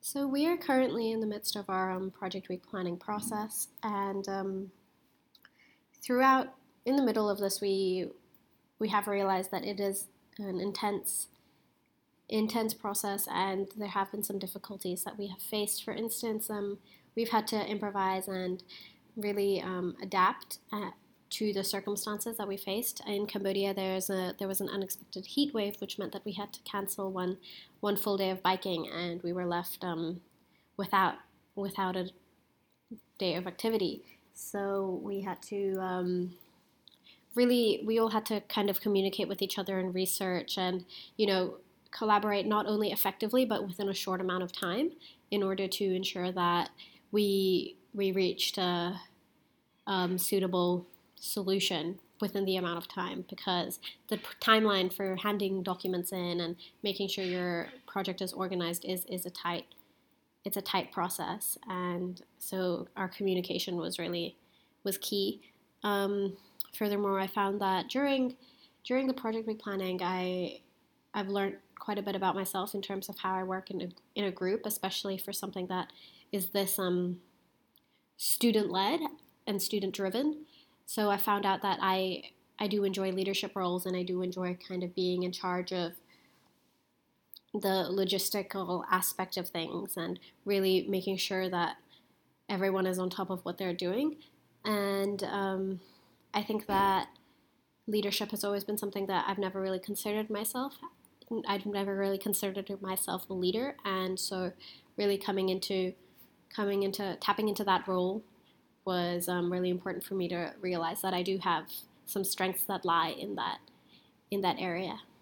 So we are currently in the midst of our project week planning process, and throughout, in the middle of this, we have realized that it is an intense process, and there have been some difficulties that we have faced. For instance, we've had to improvise and really adapt to the circumstances that we faced. In Cambodia, there was an unexpected heat wave, which meant that we had to cancel one full day of biking, and we were left without without a day of activity. So we had to really we all had to kind of communicate with each other and research and collaborate not only effectively but within a short amount of time in order to ensure that we reached a suitable solution within the amount of time, because the timeline for handing documents in and making sure your project is organized is a tight process, and so our communication was key. Furthermore, I found that during the project week planning, I've learned quite a bit about myself in terms of how I work in a group, especially for something that is this student led and student driven. So I found out that I do enjoy leadership roles, and I do enjoy kind of being in charge of the logistical aspect of things and really making sure that everyone is on top of what they're doing. And I think that leadership has always been something that I've never really considered myself. I've never really considered myself a leader, and so really coming into tapping into that role was really important for me to realize that I do have some strengths that lie in that area.